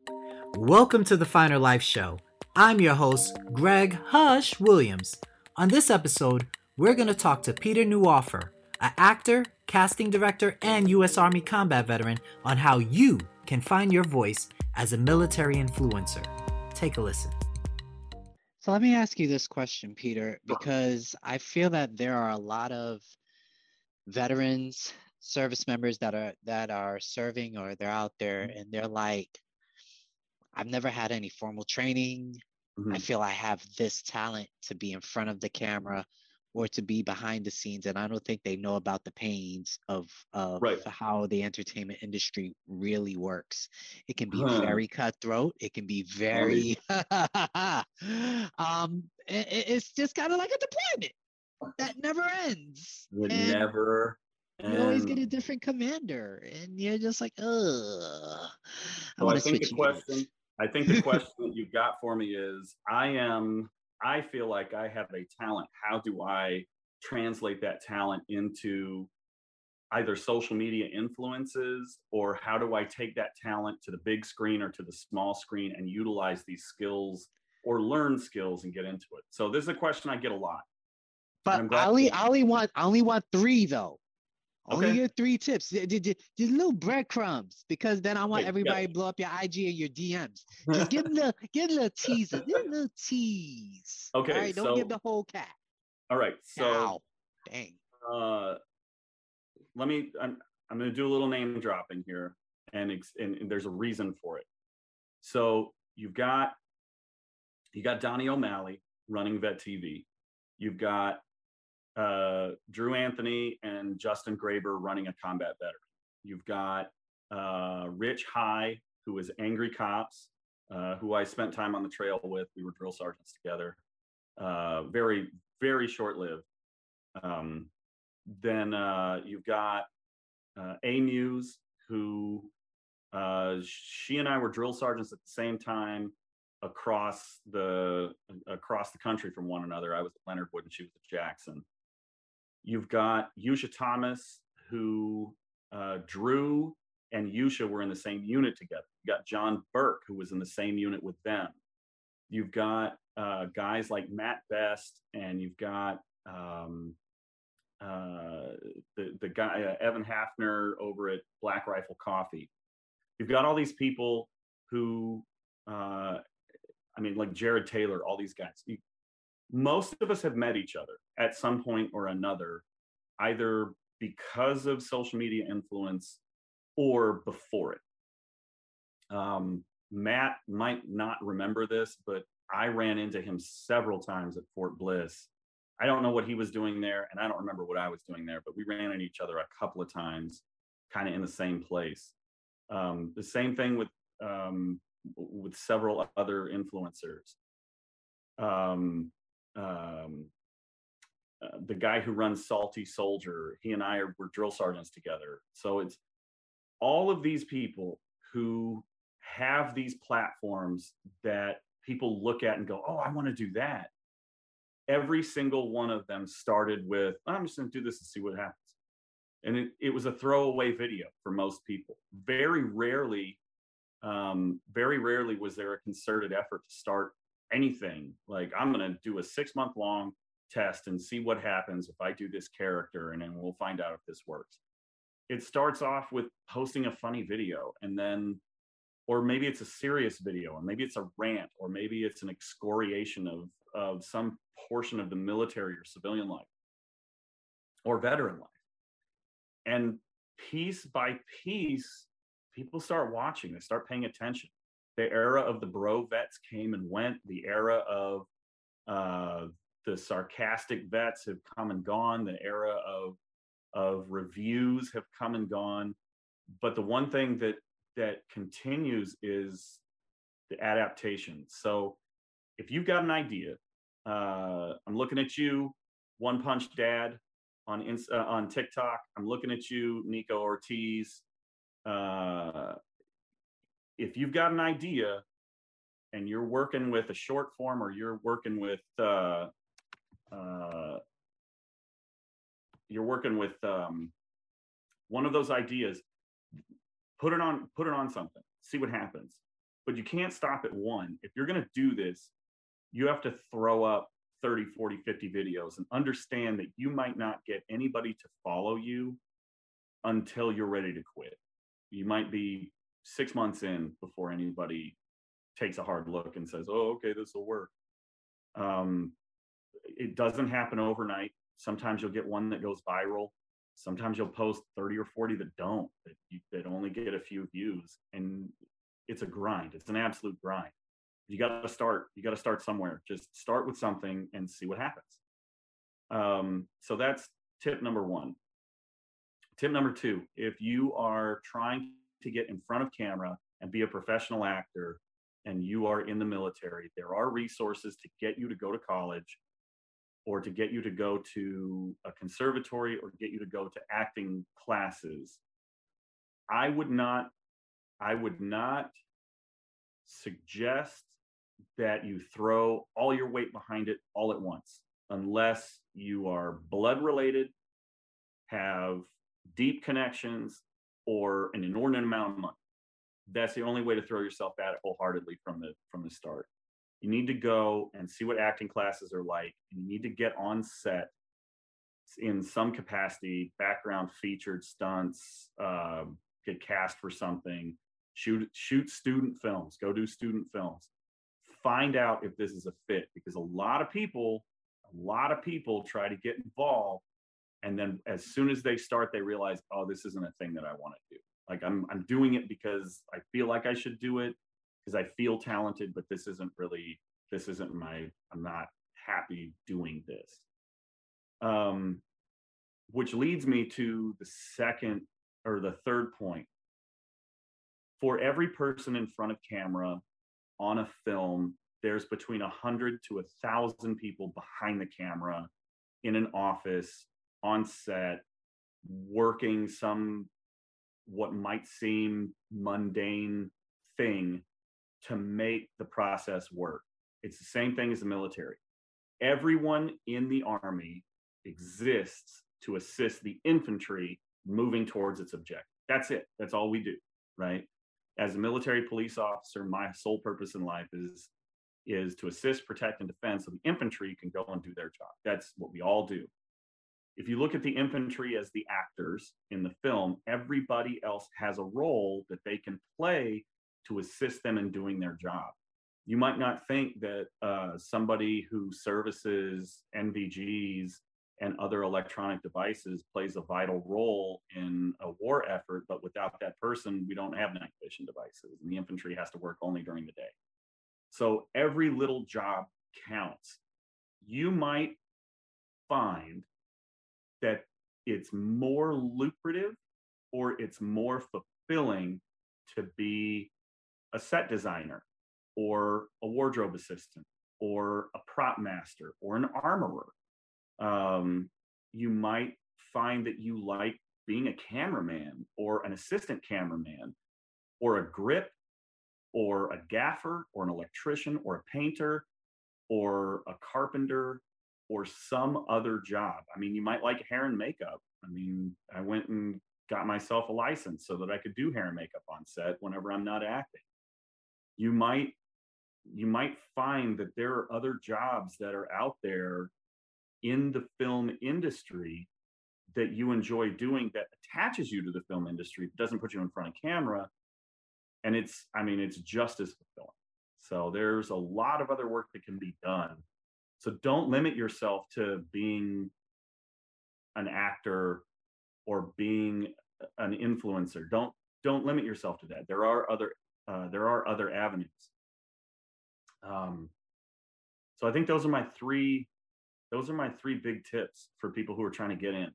Welcome to the Finer Life Show. I'm your host, Greg Hush Williams. On this episode, we're going to talk to Peter Neuhofer, an actor, casting director, and U.S. Army combat veteran, on how you can find your voice as a military influencer. Take a listen. So let me ask you this question, Peter, because I feel that there are a lot of veterans, service members that are serving or they're out there and they're like, I've never had any formal training. I feel I have this talent to be in front of the camera or to be behind the scenes, and I don't think they know about the pains of Right. how the entertainment industry really works. It can be very cutthroat. It can be very it's just kind of like a deployment that never ends. Would And never. you always get end. a different commander, and you're just like, ugh. So want I to think switch the units. question, I think the question that you've got for me is, I feel like I have a talent. How do I translate that talent into either social media influences, or how do I take that talent to the big screen or to the small screen and utilize these skills or learn skills and get into it? So this is a question I get a lot. But I'm glad I only want three though. Only Okay. get three tips. Just little breadcrumbs, because then I want Okay, everybody yeah. to blow up your IG and your DMs. Just give them the little teaser, give them a little tease. Okay, All right, don't so give the whole cat. all right, so Ow. Dang. I'm going to do a little name dropping here, and there's a reason for it. So you've got Donnie O'Malley running Vet TV. You've got Drew Anthony and Justin Graber running a combat veteran. You've got Rich High, who is Angry Cops, who I spent time on the trail with. We were drill sergeants together. Very, very short-lived. Then you've got A Muse, who she and I were drill sergeants at the same time across the country from one another. I was at Leonard Wood and she was at Jackson. You've got Yusha Thomas, who Drew and Yusha were in the same unit together. You got John Burke, who was in the same unit with them. You've got guys like Matt Best, and you've got the guy Evan Hafner over at Black Rifle Coffee. You've got all these people who, like Jared Taylor, all these guys. Most of us have met each other at some point or another, either because of social media influence or before it. Matt might not remember this, but I ran into him several times at Fort Bliss. I don't know what he was doing there, and I don't remember what I was doing there, but we ran into each other a couple of times, kind of in the same place. The same thing with several other influencers. The guy who runs Salty Soldier, he and I were drill sergeants together. So it's all of these people who have these platforms that people look at and go, oh, I want to do that. Every single one of them started with, I'm just going to do this and see what happens. And it was a throwaway video for most people. Very rarely was there a concerted effort to start anything. Like, I'm going to do a 6-month long test and see what happens if I do this character, and then we'll find out if this works. It starts off with posting a funny video, and then, or maybe it's a serious video, or maybe it's a rant, or maybe it's an excoriation of some portion of the military or civilian life or veteran life. And piece by piece, people start watching, they start paying attention. The era of the bro vets came and went. The era of the sarcastic vets have come and gone. The era of reviews have come and gone. But the one thing that continues is the adaptation. So if you've got an idea, I'm looking at you, One Punch Dad on TikTok. I'm looking at you, Nico Ortiz. If you've got an idea and you're working with a short form, or you're working with one of those ideas, put it on something, see what happens. but you can't stop at one. If you're going to do this, you have to throw up 30, 40, 50 videos and understand that you might not get anybody to follow you until you're ready to quit. You might be 6 months in before anybody takes a hard look and says, oh, okay, this will work. It doesn't happen overnight. Sometimes you'll get one that goes viral. Sometimes you'll post 30 or 40 that don't, that only get a few views. And it's a grind. It's an absolute grind. You got to start. You got to start somewhere. Just start with something and see what happens. So that's tip number one. Tip number two, if you are trying to get in front of camera and be a professional actor and you are in the military, there are resources to get you to go to college or to get you to go to a conservatory or get you to go to acting classes. I would not suggest that you throw all your weight behind it all at once, unless you are blood related, have deep connections, or an inordinate amount of money. That's the only way to throw yourself at it wholeheartedly from the start. You need to go and see what acting classes are like. And you need to get on set in some capacity, background featured stunts, get cast for something, shoot student films, go do student films. Find out if this is a fit, because a lot of people try to get involved, and then as soon as they start, they realize, oh, this isn't a thing that I want to do. Like I'm doing it because I feel like I should do it, because I feel talented, but I'm not happy doing this. Which leads me to the third point. For every person in front of camera on a film, there's between 100 to 1,000 people behind the camera in an office, on set, working some what might seem mundane thing to make the process work. It's the same thing as the military. Everyone in the Army exists to assist the infantry moving towards its objective. That's it. That's all we do, right? As a military police officer, my sole purpose in life is to assist, protect, and defend so the infantry can go and do their job. That's what we all do. If you look at the infantry as the actors in the film, everybody else has a role that they can play to assist them in doing their job. You might not think that somebody who services NVGs and other electronic devices plays a vital role in a war effort, but without that person, we don't have night vision devices, and the infantry has to work only during the day. So every little job counts. You might find that it's more lucrative or it's more fulfilling to be a set designer or a wardrobe assistant or a prop master or an armorer. You might find that you like being a cameraman or an assistant cameraman or a grip or a gaffer or an electrician or a painter or a carpenter or some other job. I mean, you might like hair and makeup. I mean, I went and got myself a license so that I could do hair and makeup on set whenever I'm not acting. You might find that there are other jobs that are out there in the film industry that you enjoy doing that attaches you to the film industry, doesn't put you in front of camera. And it's just as fulfilling. So there's a lot of other work that can be done. So don't limit yourself to being an actor or being an influencer. Don't limit yourself to that. There are other avenues. So I think those are my three big tips for people who are trying to get in.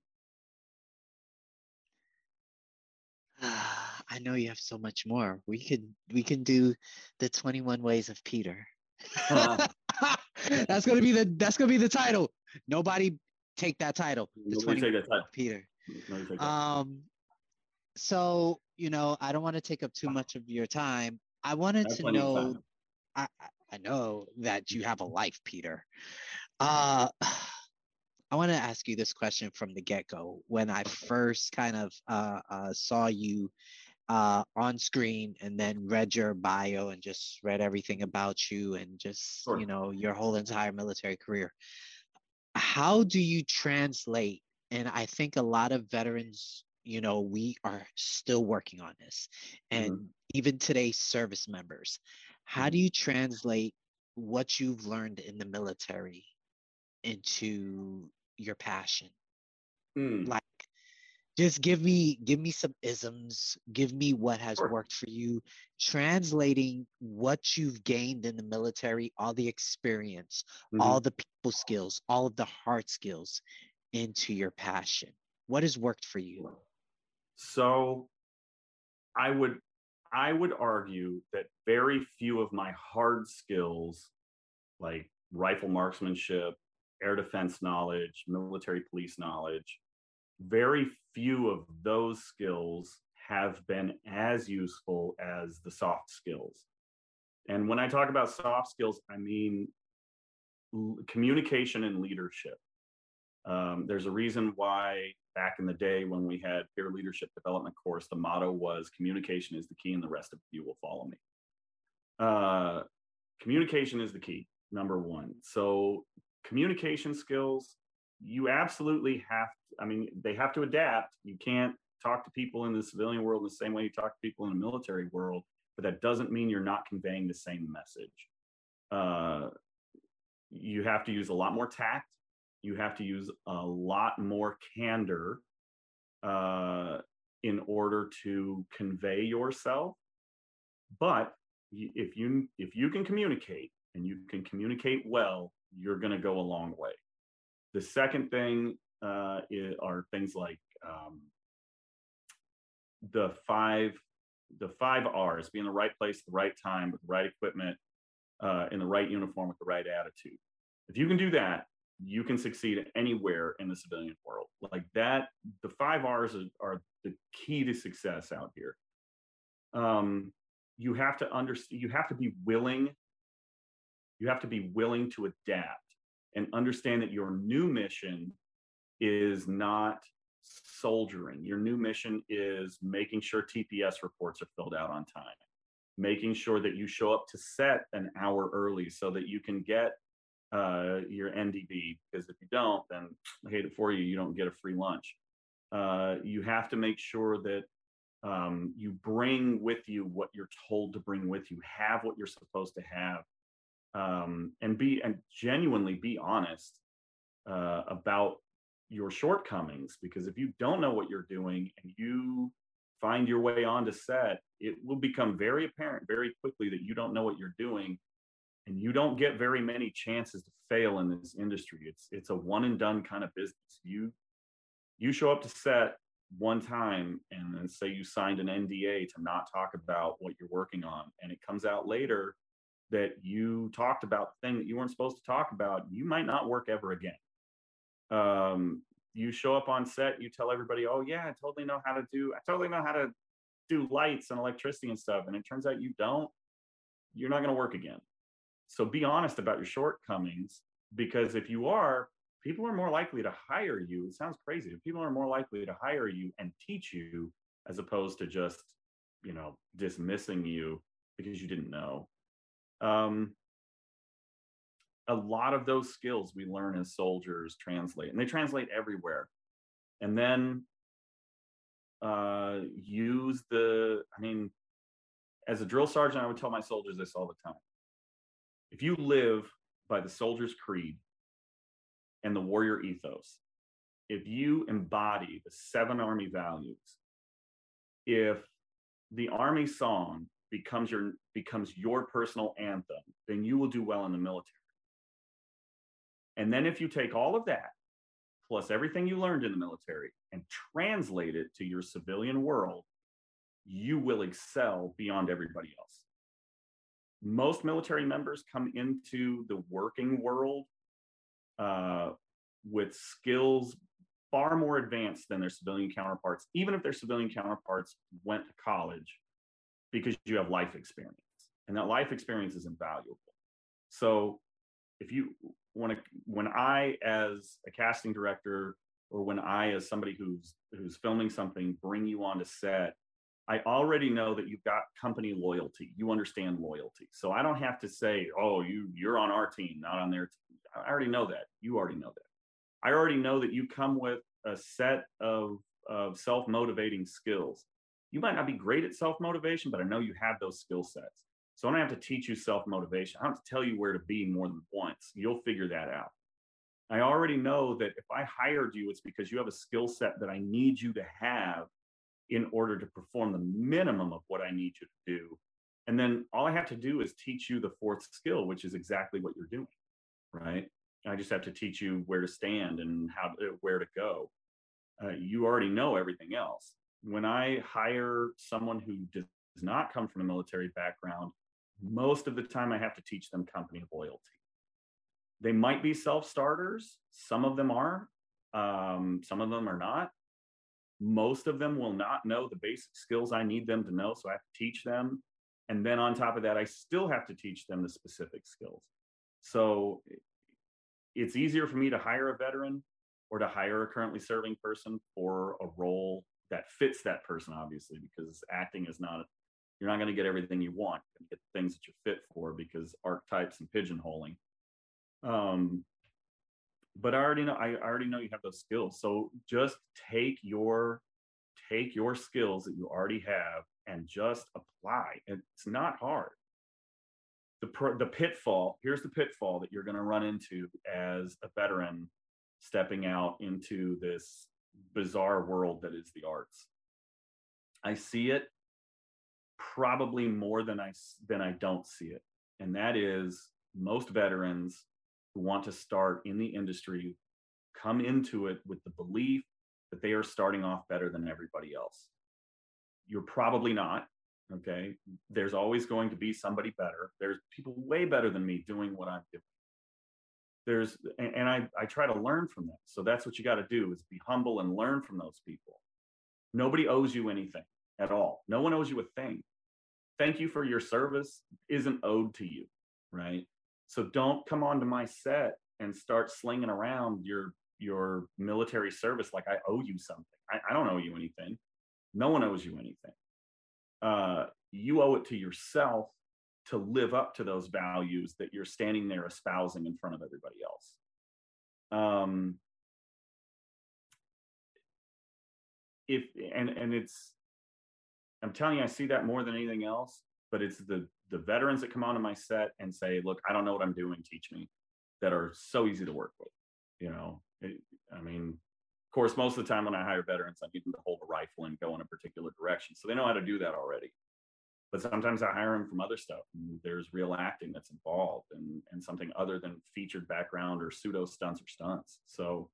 I know you have so much more. We can do the 21 Ways of Peter. That's gonna be the title. Nobody take that title. The 21 Ways of Peter. So I don't want to take up too much of your time. I wanted to know. I know that you have a life, Peter. I want to ask you this question from the get-go. When I first kind of saw you on screen and then read your bio and just read everything about you and just, Sure. your whole entire military career. How do you translate? And I think a lot of veterans, we are still working on this. Mhm. And even today's service members, how do Mhm. you translate what you've learned in the military into your passion? Mm. Like, just give me some isms, give me what has Sure. worked for you, translating what you've gained in the military, all the experience, all Mhm. the people skills, all of the hard skills into your passion. What has worked for you? So I would I would argue that very few of my hard skills, like rifle marksmanship, air defense knowledge, military police knowledge, very few of those skills have been as useful as the soft skills. And when I talk about soft skills, I mean communication and leadership. There's a reason why back in the day when we had peer leadership development course, the motto was communication is the key and the rest of you will follow me. Uh, Communication is the key, number one. So communication skills, you absolutely have, I mean, they have to adapt. You can't talk to people in the civilian world the same way you talk to people in the military world, but that doesn't mean you're not conveying the same message. Uh, you have to use a lot more tact. You have to use a lot more candor uh, in order to convey yourself. But if you can communicate and you can communicate well, you're going to go a long way. The second thing are things like the five the 5 R's: be in the right place, the right time, with the right equipment, in the right uniform, with the right attitude. If you can do that, you can succeed anywhere in the civilian world. Like that, the 5 R's are the key to success out here. Um, you have to understand. You have to be willing. You have to be willing to adapt and understand that your new mission is not soldiering. Your new mission is making sure TPS reports are filled out on time, making sure that you show up to set an hour early so that you can get your NDB. Because if you don't, then I hate it for you. You don't get a free lunch. You have to make sure that you bring with you what you're told to bring with you, have what you're supposed to have, and genuinely be honest about your shortcomings. Because if you don't know what you're doing and you find your way onto set, it will become very apparent very quickly that you don't know what you're doing, and you don't get very many chances to fail in this industry. It's a one and done kind of business. You show up to set one time and then say you signed an NDA to not talk about what you're working on, and it comes out later that you talked about the thing that you weren't supposed to talk about, you might not work ever again. You show up on set, you tell everybody, "Oh yeah, I totally know how to do lights and electricity and stuff," and it turns out you don't. You're not going to work again. So be honest about your shortcomings, because if you are, people are more likely to hire you. It sounds crazy. People are more likely to hire you and teach you as opposed to just, dismissing you because you didn't know. Um, a lot of those skills we learn as soldiers translate, and they translate everywhere. And then use I mean, as a drill sergeant, I would tell my soldiers this all the time. If you live by the soldier's creed and the warrior ethos, if you embody the 7 Army values, if the Army song becomes your personal anthem, then you will do well in the military. And then if you take all of that, plus everything you learned in the military, and translate it to your civilian world, you will excel beyond everybody else. Most military members come into the working world uh, with skills far more advanced than their civilian counterparts, even if their civilian counterparts went to college, because you have life experience. And that life experience is invaluable. So if you when I, as a casting director, or when I, as somebody who's filming something, bring you onto set, I already know that you've got company loyalty. You understand loyalty. So I don't have to say, oh, you're on our team, not on their team. I already know that. You already know that. I already know that you come with a set of self-motivating skills. You might not be great at self-motivation, but I know you have those skill sets. So I don't have to teach you self-motivation. I don't have to tell you where to be more than once. You'll figure that out. I already know that if I hired you, it's because you have a skill set that I need you to have in order to perform the minimum of what I need you to do. And then all I have to do is teach you the fourth skill, which is exactly what you're doing, right? I just have to teach you where to stand and where to go. You already know everything else. When I hire someone who does not come from a military background, most of the time I have to teach them company loyalty. They might be self-starters. Some of them are. Some of them are not. Most of them will not know the basic skills I need them to know, so I have to teach them. And then on top of that, I still have to teach them the specific skills. So it's easier for me to hire a veteran or to hire a currently serving person for a role that fits that person, obviously, because acting is not, you're not going to get everything you want. You're going to get the things that you're fit for because archetypes and pigeonholing. But I already know you have those skills. So just take your skills that you already have and just apply. It's not hard. The pitfall, here's the pitfall that you're going to run into as a veteran stepping out into this bizarre world that is the arts. I see it probably more than I don't see it. And that is most veterans who want to start in the industry come into it with the belief that they are starting off better than everybody else. You're probably not, okay? There's always going to be somebody better. There's people way better than me doing what I'm doing. I try to learn from them. So that's what you got to do, is be humble and learn from those people. Nobody owes you anything at all. No one owes you a thing. Thank you for your service isn't owed to you, right? So don't come onto my set and start slinging around your military service like I owe you something. I don't owe you anything. No one owes you anything. You owe it to yourself to live up to those values that you're standing there espousing in front of everybody else. I'm telling you, I see that more than anything else, but it's the veterans that come onto my set and say, look, I don't know what I'm doing, teach me, that are so easy to work with. Of course, most of the time when I hire veterans, I need them to hold a rifle and go in a particular direction. So they know how to do that already. But sometimes I hire them from other stuff. And there's real acting that's involved and something other than featured background or pseudo stunts or stunts. So,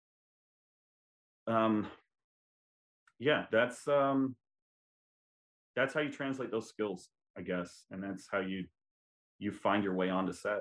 yeah, that's how you translate those skills, I guess. And that's how you find your way onto set.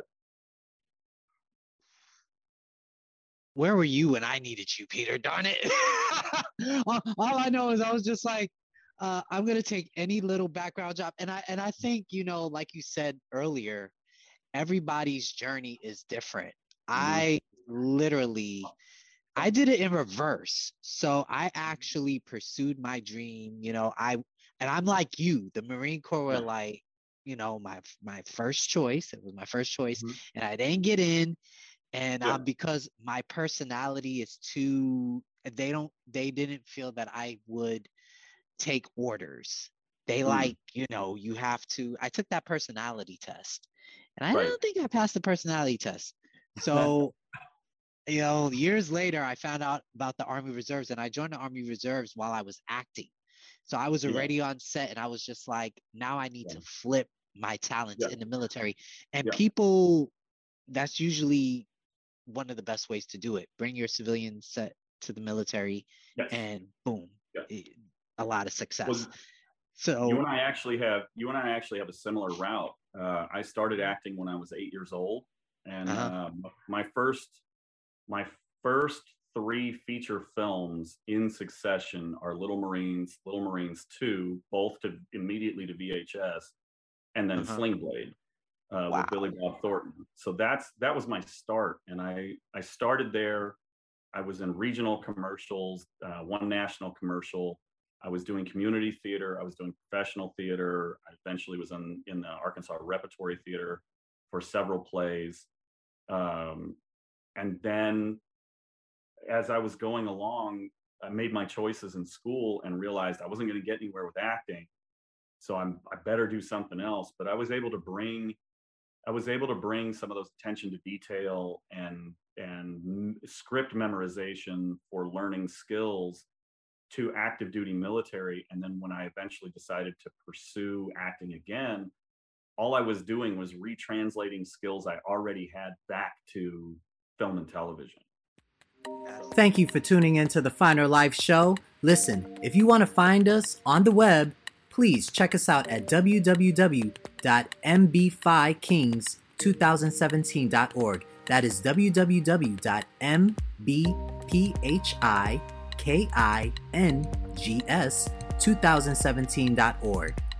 Where were you when I needed you, Peter? Darn it. All I know is I was just like, I'm going to take any little background job. And I think, like you said earlier, everybody's journey is different. Mm-hmm. I did it in reverse. So I actually pursued my dream, I'm like you, the Marine Corps were like, my first choice. It was my first choice. Mm-hmm. And I didn't get in. And because my personality is they didn't feel that I would take orders. They you have to, I took that personality test and I don't think I passed the personality test. So, years later, I found out about the Army Reserves and I joined the Army Reserves while I was acting. So I was already on set and I was just like, now I need to flip my talents in the military. And people, that's usually one of the best ways to do it. Bring your civilian set to the military and boom, a lot of success. Well, so you and I actually have a similar route. I started acting when I was 8 years old, and my first 3 feature films in succession are Little Marines 2, both immediately to VHS, and then Sling Blade. With Billy Bob Thornton. So that was my start. And I started there. I was in regional commercials, one national commercial. I was doing community theater. I was doing professional theater. I eventually was in the Arkansas Repertory Theater for several plays. And then as I was going along, I made my choices in school and realized I wasn't going to get anywhere with acting. So I better do something else. But I was able to bring some of those attention to detail and script memorization for learning skills to active duty military. And then when I eventually decided to pursue acting again, all I was doing was retranslating skills I already had back to film and television. Thank you for tuning into the Finer Life Show. Listen, if you want to find us on the web, please check us out at www.mbphikings2017.org. That is www.mbphikings2017.org.